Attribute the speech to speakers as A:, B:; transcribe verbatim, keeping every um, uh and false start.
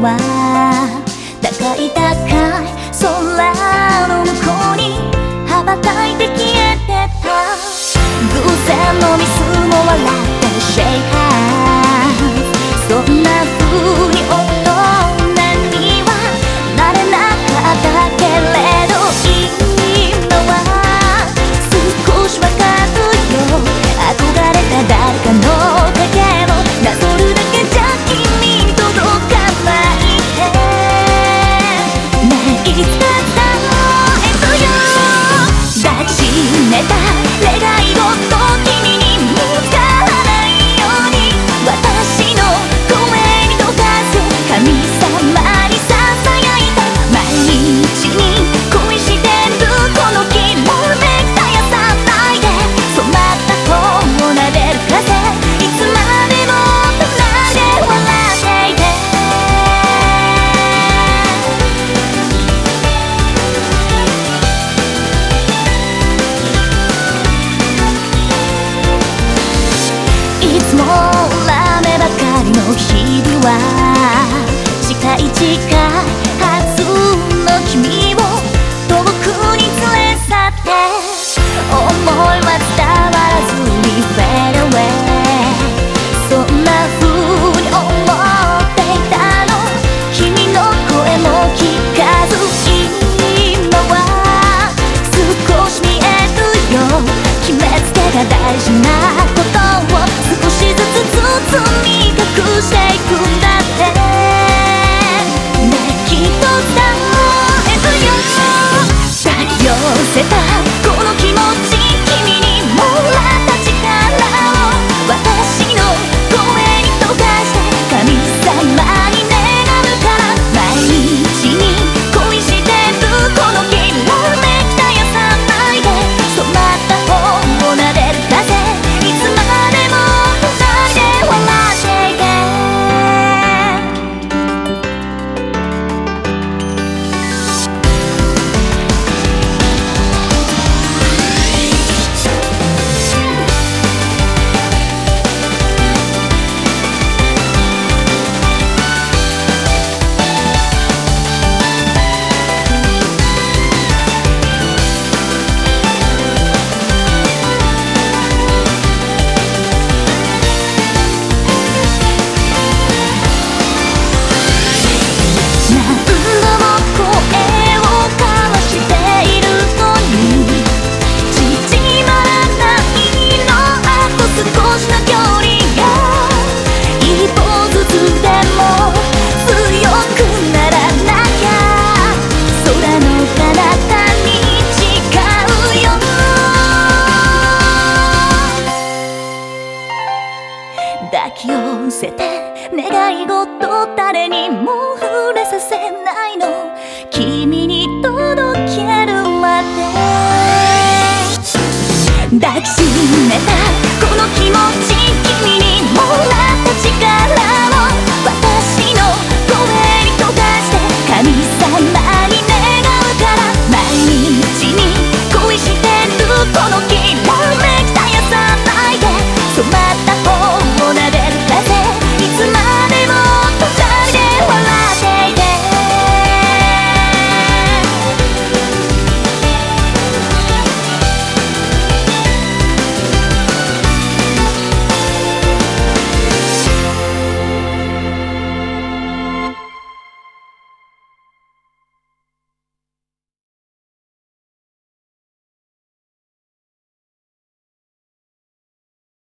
A: は高い高い空の向こうに羽ばたいて消えてた。偶然のミスも笑ってシェイハンド、そんな風に大人にはなれなかったけれど、今は少しわかるよ。憧れた誰かの影をなぞるだけじゃ君に届かないってねえいつだったえっとよ、抱きしめた願い事君に見つからないように私の声に溶かす神様にささやいた。毎日に恋してるこの気もめき絶やさないで、染まった頬を撫でる風、いつまでも隣で笑っていて。いつも恨めばかりの日々は近い近いはずの君を遠くに連れ去って、思いは伝わらずに fade away。 そんな風に思っていたの、君の声も聞かず今は少し見えるよ。決めつけが大事なことを少しずつ包み隠していくんだってねえきっと伝えるよ。抱き寄せたこの気持ち、君にもらった力を私の声に溶かして神様に願うから。毎日に恋してるこの気らめき絶やさないで、染まった頬を撫でる風、いつまでも隣で笑っていて。何度も声を交わしているのに縮まらないの。あと少しの距離が一歩ずつでも強くならなきゃ空の彼方に誓うよ。抱き寄せて願い事誰にも触れさせないの、君に届けるまで。抱きしめたこの気持ち、君にもらった力を